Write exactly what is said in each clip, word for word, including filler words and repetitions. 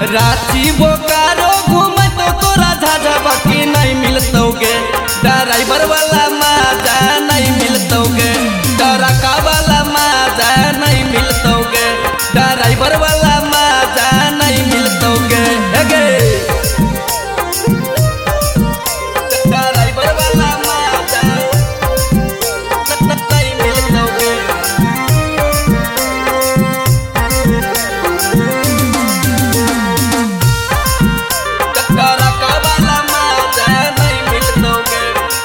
रांची बोकारो घूमे तो तोरा झाझा बाकी नहीं मिलतोगे। ड्राइवर वाला मजा नहीं मिलतोगे, ट्रका वाला मजा नहीं मिलतोगे, ड्राइवर वाला मजा नहीं मिलतोगे। ड्राइवर वाला मजा नहीं मिलतोगे। ट्रका वाला मजा नहीं मिलतोगे।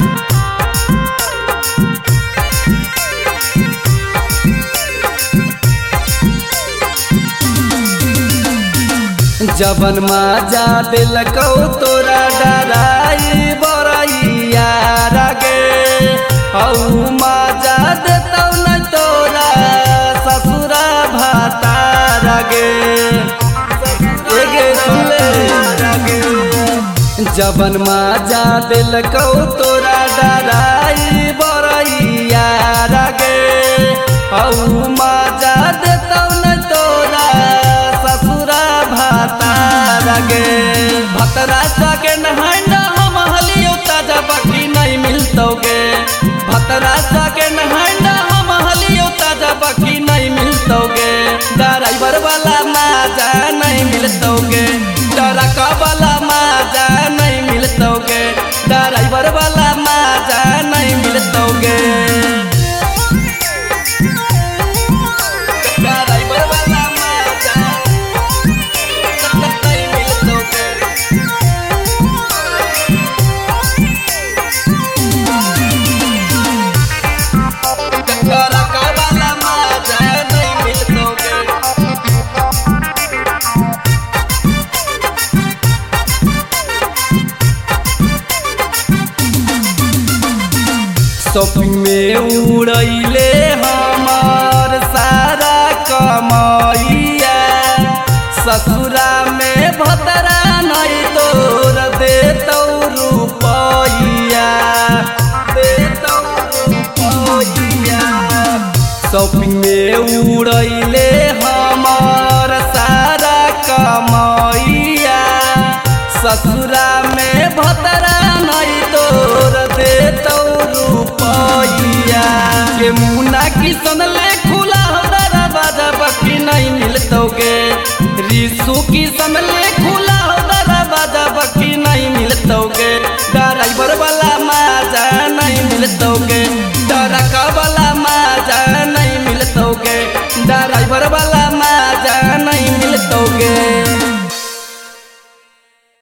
जबन मजा दिलको तोरा डराई बरैया गे, औ मजा देतौ न तोरा ससुरा भातार गे। एगे सुनले जबन मजा दिलको तोरा डराई बरैया गे, औ मजा देतौ न तोरा ससुरा भातार गे। भतरा सके नहाइना हम हलियो ताजा बाकी नहीं मिलतोगे। भतरा सके नहाइना हम हलियो ताजा बाकी नहीं मिलतोगे। ड्राइवर वाला मजा नहीं मिलतोगे, ट्रका वाला मजा नहीं मिलतोगे, ड्राइवर वाला मजा नहीं मिलतोगे। ड्राइवर वाला मजा नहीं मिलतोगे। ट्रका वाला मजा नहीं मिलतोगे। शॉपिंग में उड़ैले हमार सारा कमाइया, ससुरा में भतरा नहीं तोर देतौ रुपैया, देतौ रुपैया। शॉपिंग में उड़ैले हमार सारा कमाइया, ससुरा में भतरा नहीं तोर देतौ रुपैया। के मुन्ना किसन ले खुला हो दरवाजा बाकी नहीं मिलतोगे। रिसु किसन ले खुला हो दरवाजा बाकी नहीं मिलतोगे। ड्राइवर वाला मजा नहीं मिलतोगे, ट्रका वाला मजा नहीं मिलतोगे, ड्राइवर वाला मजा नहीं मिलतोगे।